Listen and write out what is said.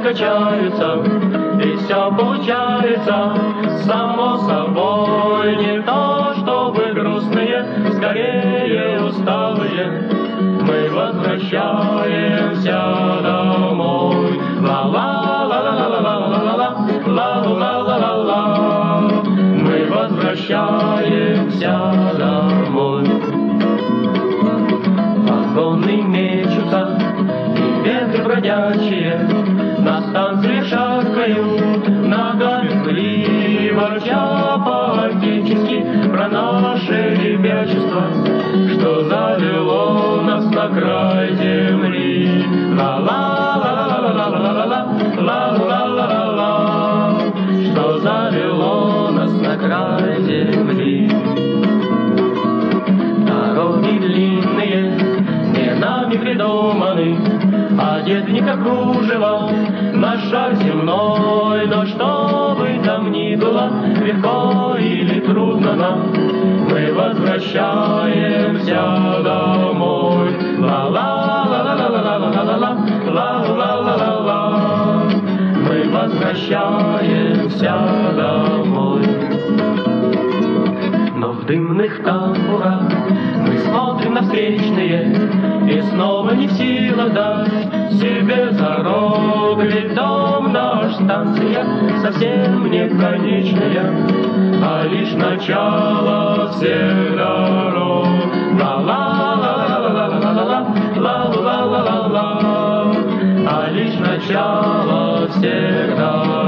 качаются, и все получается само собой. Не то, чтобы грустные, скорее усталые, мы возвращаемся домой. Ла-ла-ла-ла-ла-ла-ла-ла, ла-ла-ла-ла-ла-ла, мы возвращаемся домой. Вагоны мечутся, и ветры бродячие на станции шаркают, ногами пыли ворча по-отечески про наше ребячество, что завело нас на край земли. Ла-ла-ла-ла-ла-ла-ла-ла, ла-ла-ла-ла-ла, что завело нас на край земли. Дороги длинные, не нами придуманы, одеты не как кружево на шаг земной. Но что бы там ни было, легко или трудно нам, мы возвращаемся домой. Ла-ла-ла-ла-ла-ла-ла-ла, ла-ла-ла-ла-ла, мы возвращаемся домой. Но в дымных тамбурах мы смотрим на встречные и снова не в силах дать себе зарок. Ведь дом наш, станция совсем не конечная, а лишь начало всех дорог. Ла-ла-ла-ла-ла-ла-ла-ла, ла-ла-ла-ла-ла, а лишь начало всех дорог.